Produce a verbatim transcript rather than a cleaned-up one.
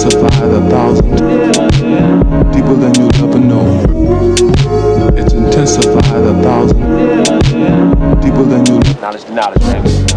intensified a thousand, deeper than you'll ever know. It's intensified a thousand, deeper than you'll. Knowledge to knowledge, baby.